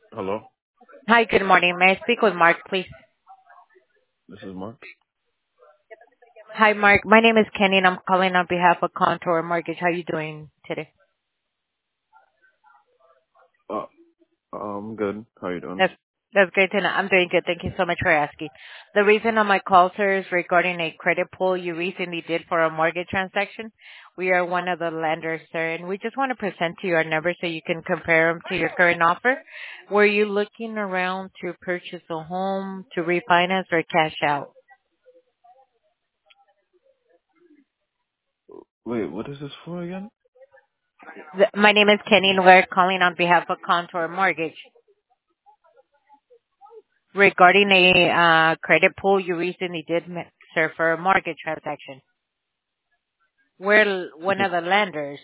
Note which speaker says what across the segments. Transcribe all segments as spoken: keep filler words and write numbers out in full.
Speaker 1: Hello,
Speaker 2: Hi, good morning. May I speak with Mark, please?
Speaker 1: this is Mark.
Speaker 2: Hi, Mark. My name is Kenny, and I'm calling on behalf of Contour Mortgage. How you doing today?
Speaker 1: Uh, I'm good. How you doing?
Speaker 2: That's that's great to know. I'm doing good. Thank you so much for asking. The reason of my call, sir, is regarding a credit pull you recently did for a mortgage transaction. We are one of the lenders, sir, and we just want to present to you our numbers so you can compare them to your current offer. Were you looking around to purchase a home, to refinance, or cash out?
Speaker 1: Wait, what is this for again?
Speaker 2: Th- My name is Kenny, and we're calling on behalf of Contour Mortgage. Regarding a uh, credit pull you recently did, ma- sir, for a mortgage transaction. We're l- one of the lenders.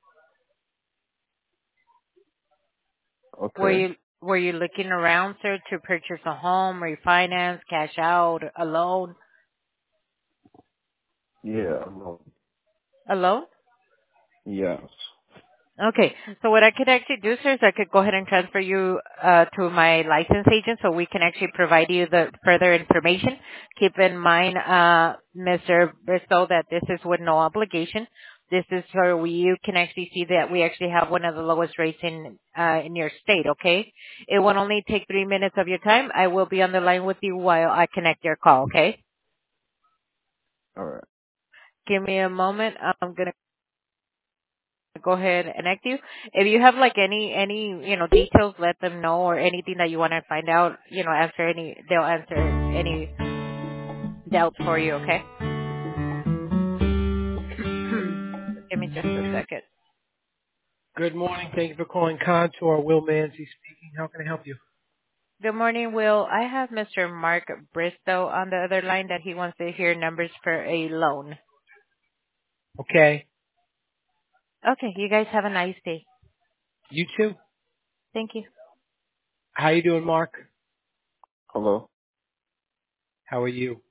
Speaker 2: Were
Speaker 1: Okay.
Speaker 2: you were you looking around, sir, to purchase a home, refinance, cash out, a loan?
Speaker 1: Yeah. I'm-
Speaker 2: A loan?
Speaker 1: Yes.
Speaker 2: Okay. So what I could actually do, sir, is I could go ahead and transfer you uh, to my license agent so we can actually provide you the further information. Keep in mind, uh, Mister Bristow, that this is with no obligation. This is so we, you can actually see that we actually have one of the lowest rates in uh, in your state, okay? It will only take three minutes of your time. I will be on the line with you while I connect your call, okay?
Speaker 1: All right.
Speaker 2: Give me a moment. I'm going to go ahead and connect you. If you have like any any you know details, let them know, or anything that you want to find out. You know, answer any. They'll answer any doubts for you. Okay. Give me just a second.
Speaker 3: Good morning. Thank you for calling Contour. Will Manzi speaking. How can I help you?
Speaker 2: Good morning, Will. I have Mister Mark Bristow on the other line that he wants to hear numbers for a loan.
Speaker 3: Okay.
Speaker 2: Okay, you guys have a nice day.
Speaker 3: You too.
Speaker 2: Thank you.
Speaker 3: How you doing, Mark?
Speaker 1: Hello.
Speaker 3: How are you?